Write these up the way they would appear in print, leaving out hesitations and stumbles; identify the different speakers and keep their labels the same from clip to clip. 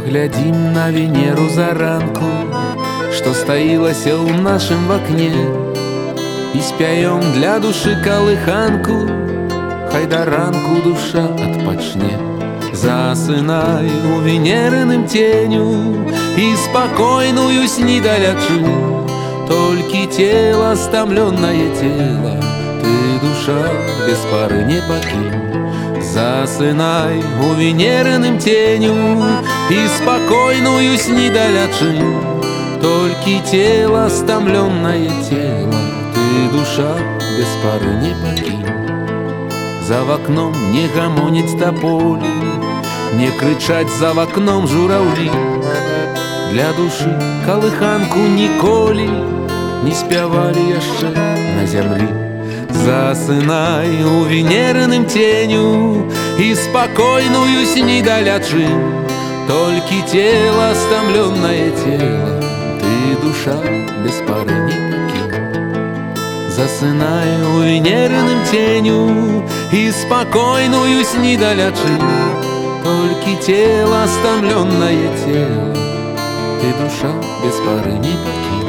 Speaker 1: Глядим на Венеру заранку, что стаілася ў нашым вакне, і спяём для душы калыханку, хай да ранку душа адпачне. Засынай у венерыным ценю і спакойную сні далячы, толькі цела, стамлёнае цела, ты, душа, без пары не пакінь. Засынай у венерыным ценю і спакойную сні далячы, толькі цела, стамлёнае цела, ты, душа, без пары не пакінь. За вакном не гамоняць таполі, не крычаць за вакном жураўлі, для душы калыханку ніколі не спявалі яшчэ на зямлі. Засынай у венерыным ценю і спакойную сні далячы, толькі цела, стамлёнае цела, ты, душа, без пары не пакінь. Засынай у венерыным ценю і спакойную сні далячы, толькі цела, стамлёнае цела, ты, душа, без пары не пакінь.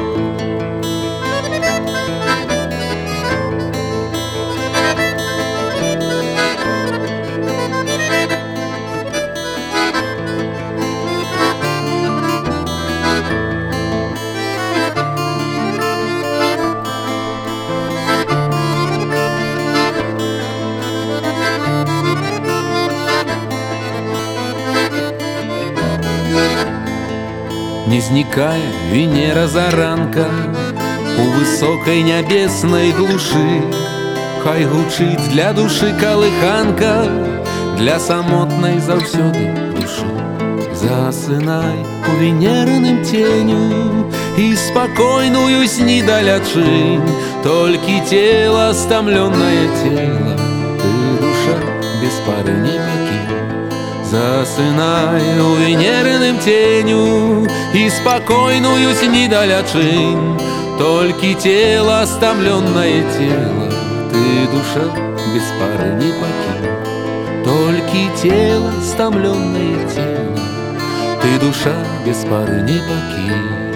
Speaker 1: Не знікае Венера заранка у высокай нябеснай глушы, хай гучыць для душы калыханка, для самотнай заўсёды душы. Засынай у венерыным ценю і спакойную сні далячы, толькі цела, стамлёнае цела, ты, душа, без пары не пакінь. Засынай у венерыным ценю і спакойную сні далячы, толькі цела, стамлёнае цела, ты, душа, без пары не пакінь. Толькі цела, стамлёнае цела, ты, душа, без пары не пакінь.